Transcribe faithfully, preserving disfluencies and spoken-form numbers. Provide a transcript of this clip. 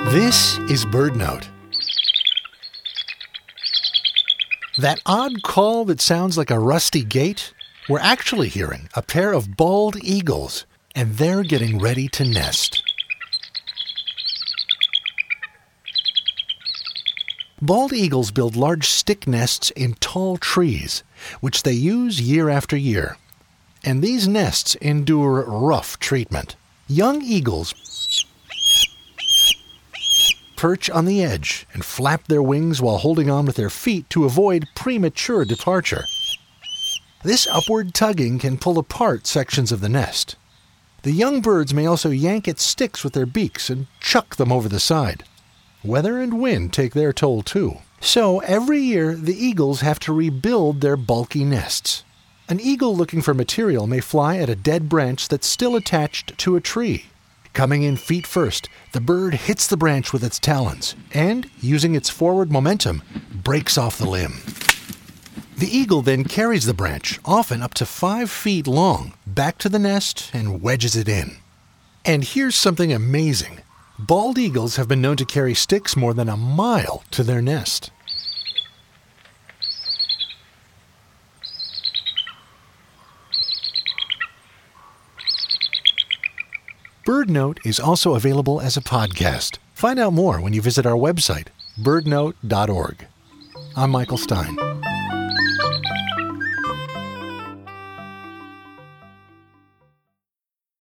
This is BirdNote. That odd call that sounds like a rusty gate? We're actually hearing a pair of bald eagles, and they're getting ready to nest. Bald eagles build large stick nests in tall trees, which they use year after year. And these nests endure rough treatment. Young eagles perch on the edge and flap their wings while holding on with their feet to avoid premature departure. This upward tugging can pull apart sections of the nest. The young birds may also yank at sticks with their beaks and chuck them over the side. Weather and wind take their toll too. So every year the eagles have to rebuild their bulky nests. An eagle looking for material may fly at a dead branch that's still attached to a tree. Coming in feet first, the bird hits the branch with its talons and, using its forward momentum, breaks off the limb. The eagle then carries the branch, often up to five feet long, back to the nest and wedges it in. And here's something amazing. Bald eagles have been known to carry sticks more than a mile to their nest. BirdNote is also available as a podcast. Find out more when you visit our website, bird note dot org. I'm Michael Stein.